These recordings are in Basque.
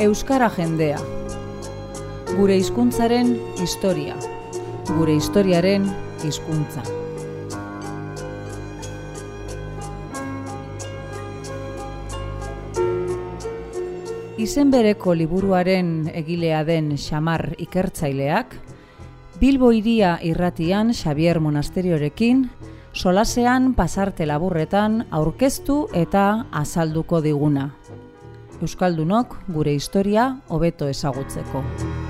Euskara jendea. Gure hizkuntzaren historia. Gure historiaren hizkuntza. Izen bereko liburuaren egilea den Xamar ikertzaileak, Bilbo Hiria irratian Xabier Monasteriorekin, solasean pasarte laburretan aurkeztu eta azalduko diguna. Euskaldunok gure historia hobeto ezagutzeko.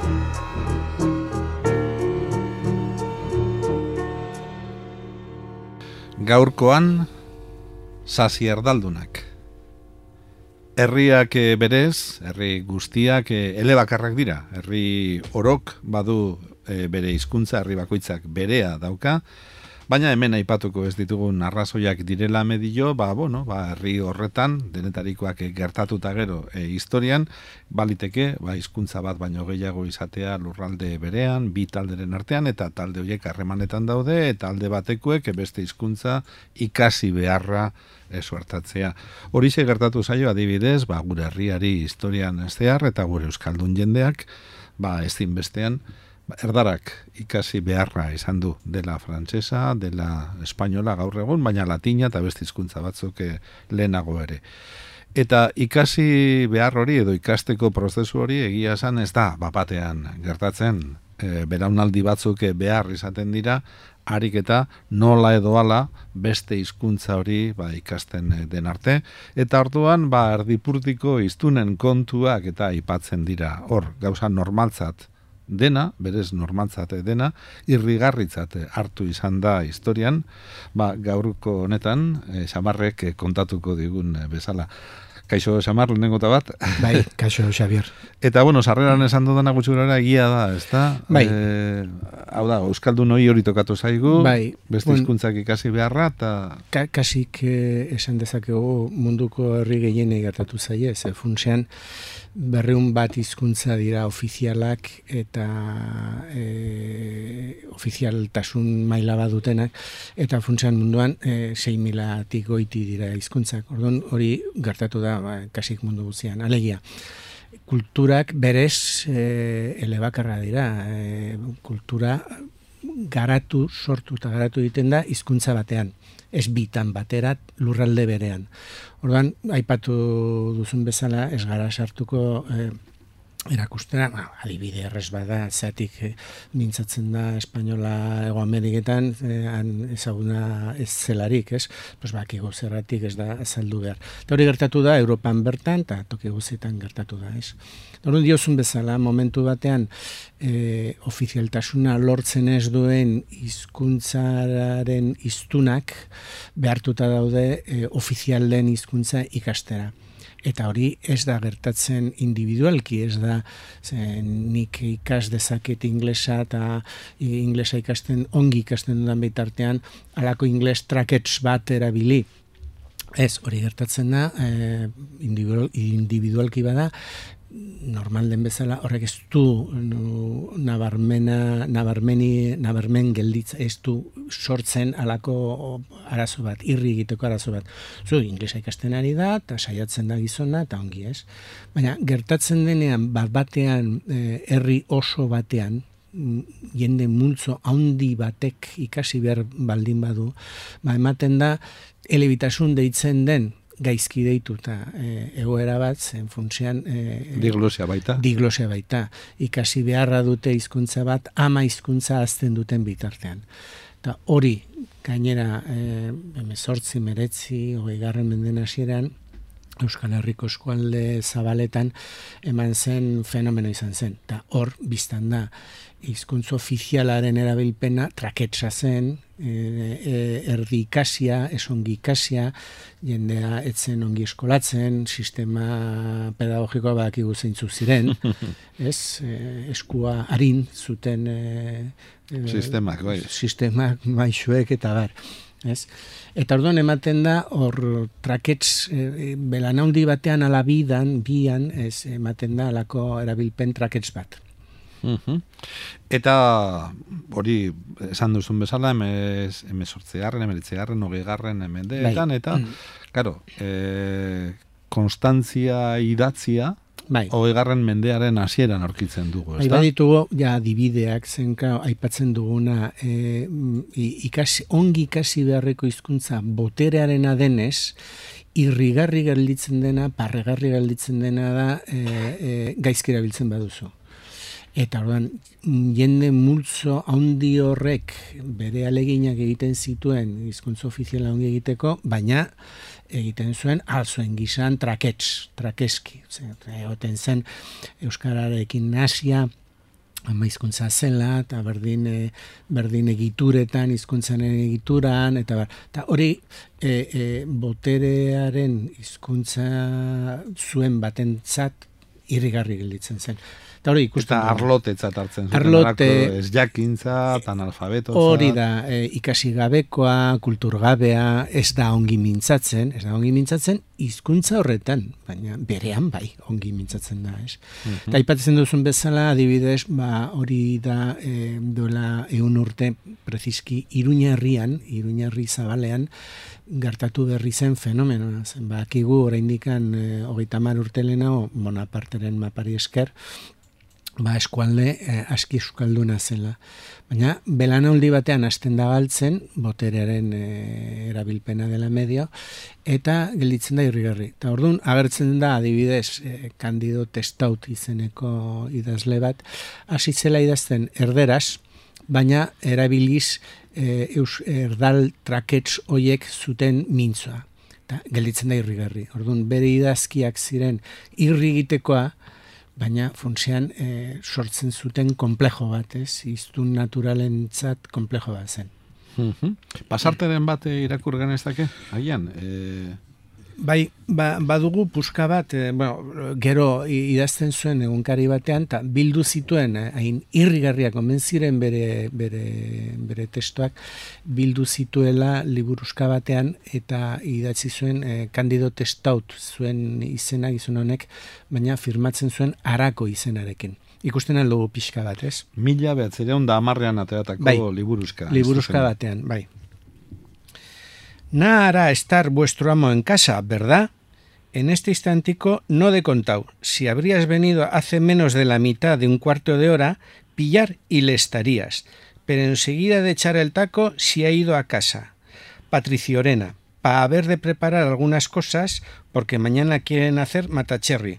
Gaurkoan, sasi erdaldunak. Herriak berez, herri guztiak elebakarrak dira. Herri orok badu bere hizkuntza, herri bakoitzak berea dauka, baina hemen aipatuko ez ditugun arrazoiak direla medio, herri horretan, denetarikoak gertatuta gero historian, baliteke, hizkuntza bat baino gehiago izatea lurralde berean, bi talderen artean, eta talde horiek harremanetan daude, eta alde batekuek beste hizkuntza ikasi beharra suertatzea. Horixe gertatu zaio adibidez, gure herriari historian zehar, eta gure euskaldun jendeak, ezin bestean, erdarak ikasi beharra izan du, dela frantsesa, dela espainola gaur egun, baina latina eta beste hizkuntza batzuk lehenago ere. Eta ikasi behar hori edo ikasteko prozesu hori egia esan ez da bapatean gertatzen, belaunaldi batzuk behar izaten dira, harik eta nola edo hala beste hizkuntza hori ikasten den arte, eta orduan erdipurtiko hiztunen kontuak eta aipatzen dira. Hor, gauza normaltzat dena, berez normaltzat dena, irrigarritzat hartu izan da historian, gaurko honetan, Xamarrek kontatuko digun bezala. Kaixo Xamar, lehenengo eta bat? Bai, kaixo Xabier. Eta, sarreran esan dudana gutxurara egia da, ez da? Bai. Hau da, euskaldun hori tokatu zaigu, bai. Beste hizkuntzak ikasi beharra, eta... Kasik esan dezakegu munduko herri gehienei gertatu zaie, ze funtsean 200 bat hizkuntza dira ofizialak eta ofizialtasun maila bat dutenak, eta funtsean munduan 6.000-tik goiti dira hizkuntzak. Orduan hori gertatu da kasik mundu guztian. Alegia, kulturak berez elebakarra dira. Kultura sortu eta garatu egiten da hizkuntza batean, ez bitan baterat lurralde berean. Orduan, aipatu duzun bezala, ez gara sartuko erakustera, adibide errez bada, zeatik mintzatzen da espainola Hego Ameriketan, ezaguna ez zelarik, ez? Bakigu zerratik ez da azaldu behar. Eta hori gertatu da, Europan bertan, eta toki guztietan gertatu da, ez? Orduan diozun bezala, momentu batean, ofizialtasuna lortzen ez duen hizkuntzaren hiztunak behartuta daude ofizial den hizkuntza ikastera. Eta hori ez da gertatzen individualki, ez da nik ikas dezaket inglesa eta inglesa ongi ikasten dudan bitartean, alako ingles trakets bat erabili. Ez, hori gertatzen da, individualki bada, normal den bezala, horrek ez du nabarmen gelditza, ez du sortzen alako arazo bat, irri egiteko arazo bat. Inglesa ikasten ari da, eta saiatzen da gizona, eta ongi ez. Baina, gertatzen denean, batean, herri oso batean, jende multzo handi batek ikasi behar baldin badu, ematen da, elebitasun deitzen den, gaizki deitu eta egoera bat, zen funtsean... Diglosia baita. Diglosia baita. Ikasi beharra dute hizkuntza bat, ama hizkuntza azten duten bitartean. Eta hori, gainera, 18, 19, 20. Menden hasieran, Euskal Herriko eskualde zabaletan eman zen fenomeno izan zen. Eta hor, biztan da, hizkuntza ofizialaren erabilpena traketsa zen, erdi ikasia, esongi ikasia, jendea etzen ongi eskolatzen, sistema pedagogikoa badakigu zeintzu ziren, ez? Eskua harin zuten sistemak, maixuek eta bar. Ez? Eta orduan ematen da, hor trakets belanaundi batean ala bian, ematen da alako erabilpen trakets bat. Eta hori esan duzun bezala, 18garren, 19garren, 20garren mendeetan, eta, claro, konstantzia idatzia Bai. 20. mendearen hasieran aurkitzen dugu, ezta? Bai, ditugu ja dibideak zenka aipatzen duguna, ongi ikasi beharreko hizkuntza boterearena denez, irrigarri gelditzen dena, parregarri gelditzen dena da gaizki erabiltzen baduzu. Eta orduan, jende multzo handi horrek bere aleginak egiten zituen hizkuntza ofiziala ongi egiteko, baina egiten zuen alzuen gisan trakeski. Egoten zen euskararekin nasia, ama hizkuntza zela, eta berdin egituretan, hizkuntzaren egituran, eta hori boterearen hizkuntza zuen batentzat irrigarri gelditzen zen. Eta arlotetzat hartzen zuten, ez jakintza, tan alfabetotza. Hori da, ikasi gabekoa, kulturgabea, ez da ongi mintzatzen, hizkuntza horretan, baina berean bai, ongi mintzatzen da, ez. Eta aipatzen duzun bezala, adibidez, hori da duela 100 urte, preziski, Iruñerri zabalean, gertatu berri zen fenomenoa. Bakigu, oraindikan 30 urte lehenago, Bonaparteren mapari esker, eskualde aski euskalduna zela. Baina, belaunaldi batean hasten da galtzen, boterearen erabilpena dela medio, eta gelditzen da irrigarri. Eta orduan, agertzen da, adibidez, Candido Testaut izeneko idazle bat, hasi zela idazten erderaz, baina erabiliz erdal trakets hoiek zuten mintzoa. Eta gelditzen da irrigarri. Orduan, bere idazkiak ziren irri egitekoa, baina funtsean sortzen zuten komplejo bat, hiztun naturalentzat komplejo bat zen. Pasarteren bat irakur genezake? Agian? Bai, badugu puska bat, gero idazten zuen egunkari batean, eta bildu zituen, hain irrigarriak omen ziren bere testuak, bildu zituela liburuska batean, eta idatzi zuen Candido Testaut zuen izena gizon honek, baina firmatzen zuen Arako izenarekin. Ikusten aldugu pixka bat, ez? 1910 ateratako liburuska. Liburuska batean, bai. Nada hará estar vuestro amo en casa, ¿verdad? En este instantico no de contado. Si habrías venido hace menos de la mitad de un cuarto de hora, pillar y le estarías. Pero enseguida de echar el taco, si ha ido a casa. Patriciorena, para haber de preparar algunas cosas, porque mañana quieren hacer matacherry.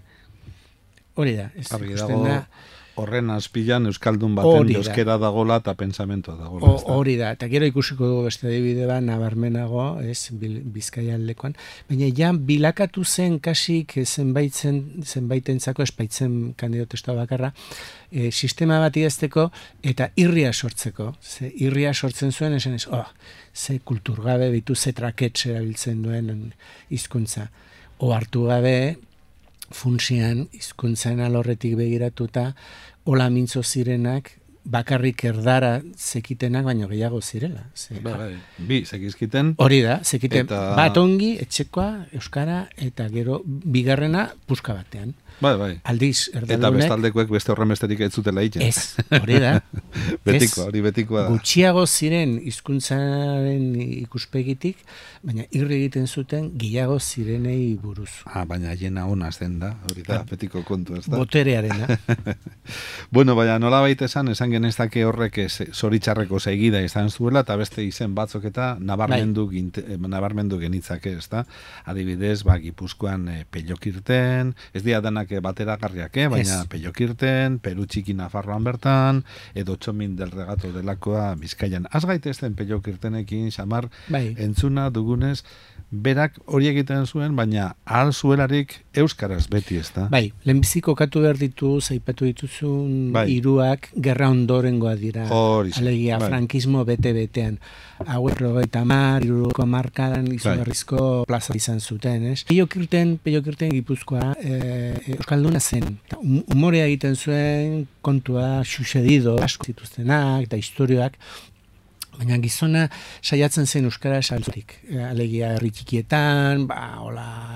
Hori da, ez ikusten da. Horren azpilan euskaldun baten euskera dagola eta pensamento dagola. Hori da, eta gero ikusiko dugu beste adibide bat nabarmenago, Bizkaia aldekoan, baina ja bilakatu zen kasik zenbaitentzako espaitzen Candido Testaut bakarra, sistema bat idazteko eta irria sortzeko. Irria sortzen zuen esan ez, ze kulturgabe bitu, ze trakets erabiltzen duen hizkuntza. Hartu gabe, funtsian, hizkuntzan alorretik begiratuta, hola mintzo zirenak, bakarrik erdara zekitenak, baino gehiago zirela. Bi, zekizkiten. Hori da, zekiten bat ongi, etxekoa, euskara, eta gero bigarrena puska batean. Bai. Aldiz, erdalunek. Eta bestaldekoek beste horren besterik ez zutela egiten. Ez, hori da. Betikoa da. Gutxiago ziren hizkuntzaren ikuspegitik, baina irri egiten zuten gehiago zirenei buruz. Baina jena ona zen da, hori da, betiko kontu ez da. Boterearena. Bueno, baina nola baita esan genezake horrek zoritxarreko segida izan zuela, eta beste izen batzok eta nabarmendu genitzake, ez da? Adibidez, Gipuzkoan Pellokirten, ez dira denak bateragarriak, baina Pellokirten, Perutxiki Nafarroan bertan, edo Txomin del Regato delakoa Bizkaian. Az gaitezen Pellokirtenekin, Xamar, entzuna dugunez, berak hori egiten zuen, baina ahal zuelarik euskaraz beti, ez da? Bai, lehenbiziko katu behar ditu, zaipatu dituzun hiruak gerra ondorengoa dira. Alegia, frankismo bete-betean. Hauek 30, 70 markadan izugarrizko plaza izan zuten, ez? Pellokirten Gipuzkoa euskalduna zen. Umorea egiten zuen, kontua sucedido, asko zituztenak, eta historioak, baina gizona saiatzen zen euskara salturik. Alegia herri txikietan,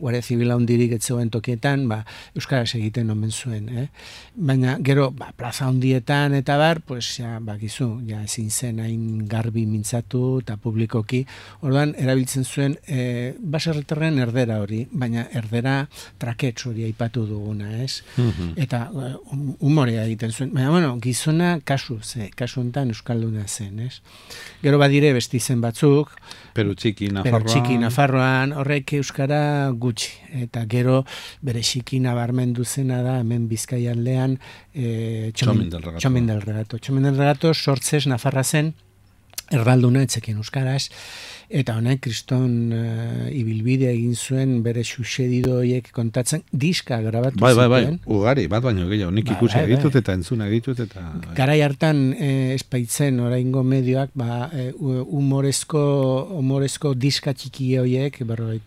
Guardia Zibila hundirik etzegoen tokietan, euskaraz egiten omen zuen, Baina, gero, plaza hundietan eta pues, bakizu, ezin zen hain garbi mintzatu eta publikoki, orduan, erabiltzen zuen, baserritarren erdera hori, baina erdera trakets hori aipatu duguna, ez? Eta humorea egiten zuen, baina, bueno, gizona kasu honetan euskalduna zen, ez? Gero badire besti zen batzuk, Pero txiki Nafarroan, horrek euskara gutxi, eta gero bere txiki nabarmendu zena da, hemen Bizkaialdean, Txomin del Regato. Txomin del Regato sortzez Nafarra zen, erdalduna etzekin euskaraz, eta honek kriston ibilbidea egin zuen bere sucedido horiek kontatzen, diska grabatu zuten. Bai, ugari, bat baino gehiago, nik ikusi egitut eta entzuna egitut eta... Garai hartan espaitzen oraingo medioak, humorezko diska txiki horiek,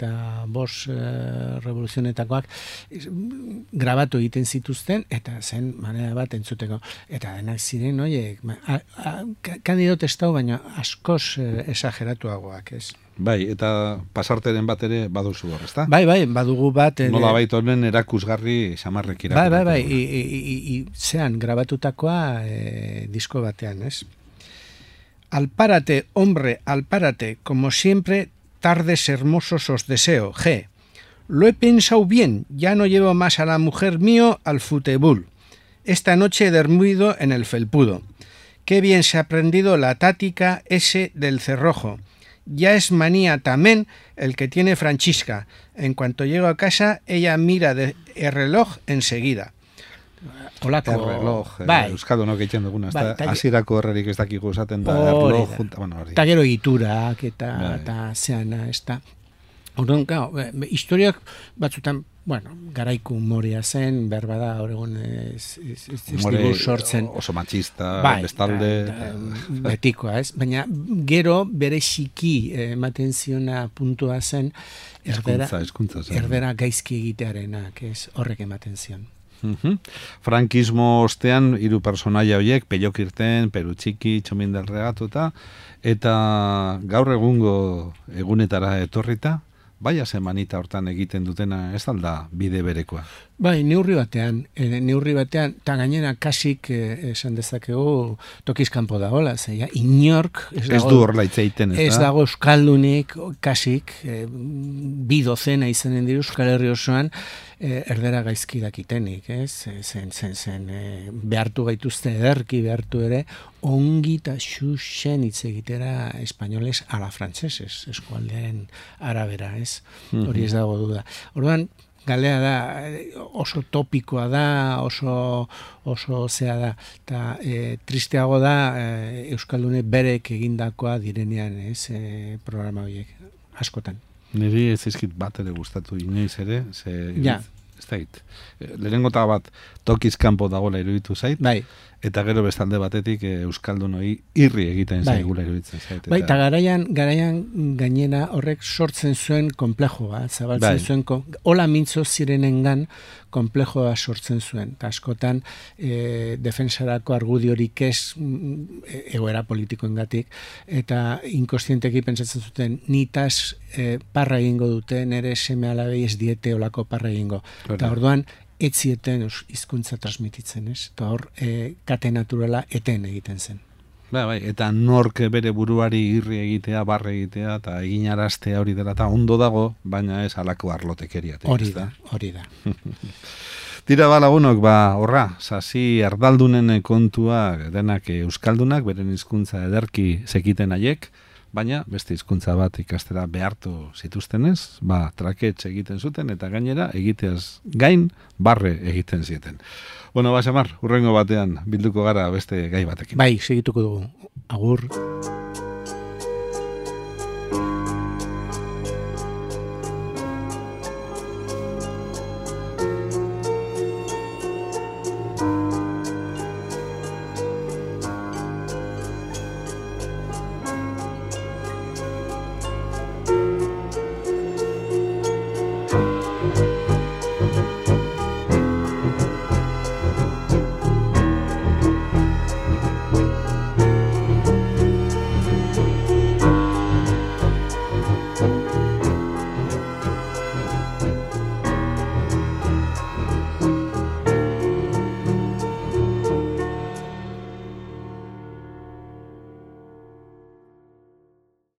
45 revoluzionetakoak, grabatu egiten zituzten, eta zen manera bat entzuteko. Eta denak ziren, horiek, kandido testau, baina askoz esageratuagoak, ez? Bai, eta pasarteren bat ere baduzu hor, ezta? Bai, badugu bat... Nola baita honen erakusgarri samarrek irakurri. Bai, zean grabatutakoa disko batean, ez? Alpárate, hombre, alpárate, como siempre, tardes hermosos os deseo, G. Lo he pensado bien, ya no llevo más a la mujer mío al futebol. Esta noche he dormido en el felpudo. Qué bien se ha aprendido la tática ese del cerrojo. Ya es manía también el que tiene Francisca. En cuanto llego a casa, ella mira el reloj enseguida. Olako reloj, euskadunok egiten duguna, hasierako horrerik ez dakigu esaten da, reloj junta, eta gero egiturak eta zeana, ez da. Orduan, historiak batzutan, garaiko humorea zen, berbada, horregun ez digu sortzen. Oso machista, bestalde. Betikoa, ez? Baina gero bere xiki ematen ziona puntua zen, erdera gaizki egitearenak, ez? Horrek ematen zion. Frankismo ostean, 3 personaia horiek, Pellokirten, Peru Txiki, Txomin del Regato eta gaur egungo egunetara etorrita, baia semanita hortan egiten dutena, ez da bide berekoa. Bai, neurri batean, eta gainera kasik esan dezakegu tokizkanpo da, hola, zeia, inork... Ez du horla itzeiten, ez da? Ez dago euskaldunik, kasik, bi dozena izanen dira Euskal Herri osoan, erdera gaizki dakitenik, ez? Zen, behartu gaituzte ederki behartu ere, ongi eta xuxen hitz egitera espainoles ala frantzeses, eskualdearen arabera, ez? Hori ez dago duda. Orduan, galea da, oso topikoa da, oso zea da, eta tristeago da euskaldune berek egindakoa direnean, ez, programa horiek, askotan. Niri ez ezkit bat ere gustatu inoiz ere, ez da hit. Lehenengota bat tokizkanpo dagoela iruditu zait, eta gero bestalde batetik euskaldunoi irri egiten zaigula iruditzen zait. Bai, eta garaian gainera horrek sortzen zuen konplejoa, zabaltzen zuen, hola mintzo zirenengan konplejoa sortzen zuen, eta askotan defensarako argudiorik ez egoera politikoengatik, eta inkostienteki pentsatzen zuten, nitaz parra egingo dute, nire seme alabei ez diete olako parra egingo. Eta orduan, etzieten hizkuntza transmititzen, ez? Eta hor, kate naturala eten egiten zen. Bai, eta nork bere buruari irri egitea, barre egitea, eta eginaraztea hori dela, eta ondo dago, baina ez halako arlotekeriatik. Hori da. Tira lagunok, horra, sasi erdaldunen kontua denak euskaldunak, beren hizkuntza ederki zekiten haiek, baina beste hizkuntza bat ikastera behartu zituztenez, trakets egiten zuten, eta gainera egiteaz gain barre egiten zieten. Bueno, Xamar, hurrengo batean bilduko gara beste gai batekin. Bai, segituko dugu. Agur.